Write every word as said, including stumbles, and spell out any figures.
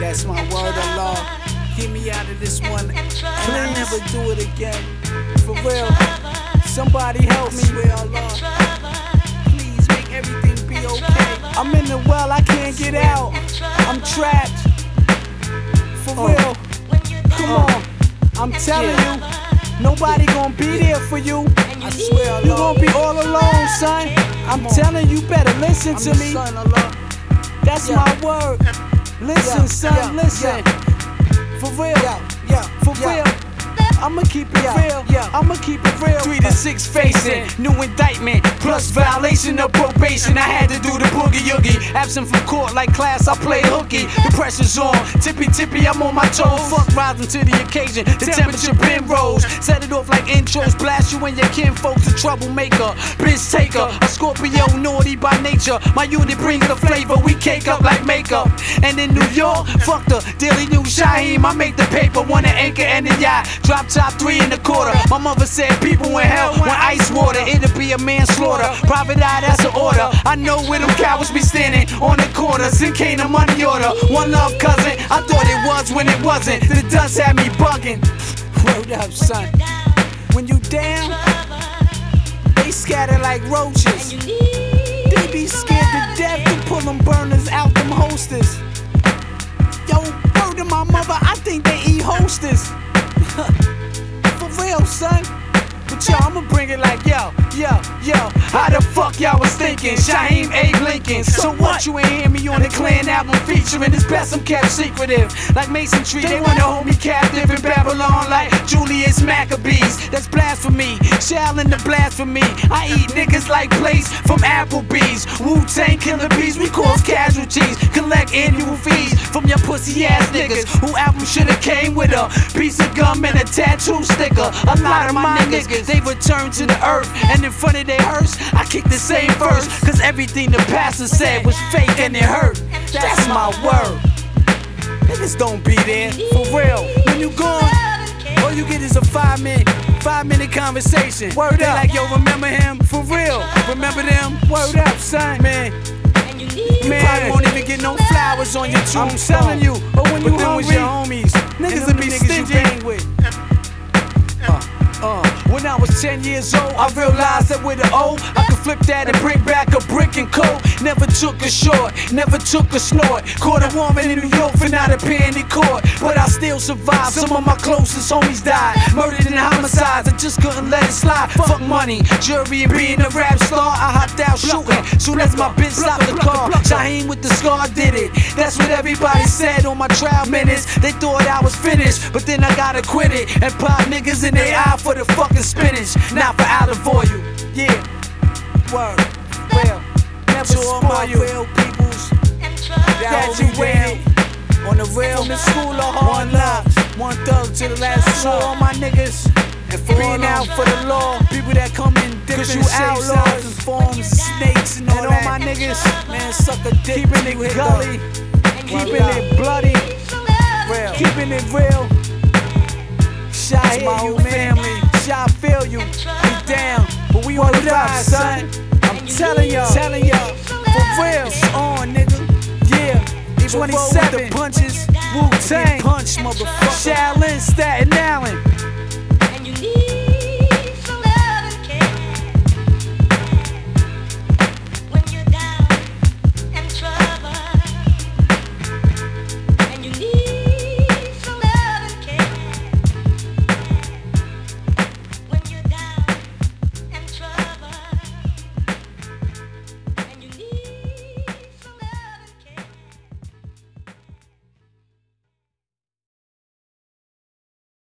That's my word of law. Keep me out of this one, and I never do it again. For real, somebody help me. Allah, please make everything be okay. I'm in the well, I can't get out. I'm trapped. For real, come on. I'm telling you, nobody gonna be there for you. I swear, you gonna be all alone, son. I'm telling you, better listen to me. That's my word. Listen, son, listen. For real, for real. I'ma keep it real, I'ma keep it real. Three to six facing, new indictment, plus violation of probation. I had to do the boogie oogie. Absent from court like class, I play hooky. The pressure's on, tippy tippy, I'm on my toes. Fuck rising to the occasion, the temperature been rose. Set it off like intros, blast you and your kinfolks. A troublemaker, bitch taker, a Scorpio naughty by nature. My unit brings the flavor, we cake up like makeup. And in New York, fuck the Daily News Shaheem. I make the paper, want an anchor and a yacht. Drop top three and a quarter. My mother said people in hell want ice water. It'll be a manslaughter. Private eye, that's an order. I know where them cowards be standing on the corners. It came a money order. One love, cousin. I thought it was when it wasn't. The dust had me bugging. Word up, son. When you down, they scatter like roaches. They be scared to death to pull them burners out them holsters. Yo, word to my mother, I think they eat hostess. For real, son. But yo, I'ma bring it like yo, yo, yo. How the fuck y'all was thinking? Shaheem Abe Lincoln. So what? You ain't hear me on the Clan album featuring this best I'm kept secretive. Like Mason Tree, they wanna hold me captive in Babylon like Julius Maccabees. That's blasphemy, shallin' the blasphemy. I eat niggas like plates from Applebee's. Wu-Tang killer bees, we cause casualties. Collect annual fees from your pussy ass niggas. Who album should've came with a piece of gum and a tattoo sticker. A lot of my niggas, they return to the earth, and in front of their hearse, I kick the same verse. Cause everything the pastor said was fake and it hurt. That's my word. Niggas don't be there, for real. When you gone, all you get is a five minute, five minute conversation. Word up, like yo, remember him? For real, remember them? Word up, son, man. You man, probably won't even get no flowers on your tombstone. I'm telling you, but when but you hungry, with your homies, niggas will be stingy with. Uh, when I was ten years old, I realized that with an O, I could flip that and bring back a brick and coat. Never took a short, never took a snort. Caught a woman in New York for not appearing in court, but I still survived. Some of my closest homies died, murdered in homicides. I just couldn't let it slide. Fuck money, jury, and being a rap star. I hopped out shooting, soon as my bitch stopped the car. Shaheem with the scar did it. That's what everybody said on my trial minutes. They thought I was finished, but then I got acquitted and pop niggas in their eye for the fucking spinach, not for out of oil. Yeah, word, well, never to all my you. Real peoples that you real on the real. From the school of hard knocks, one thug to the last resort. All my niggas and for being out for the law. People that come in different shapes, outlaws and forms, snakes and all and that. All my niggas, man, suck a dick, keeping it gully, keeping it bloody, real, keeping it real. Shot my whole family. I feel you, we down, but we on the ride, son. I'm telling y'all, telling y'all, for real, it's on, nigga. Yeah, twenty-seven punches, Wu-Tang, punch, motherfucker. Shaolin, Staten Island.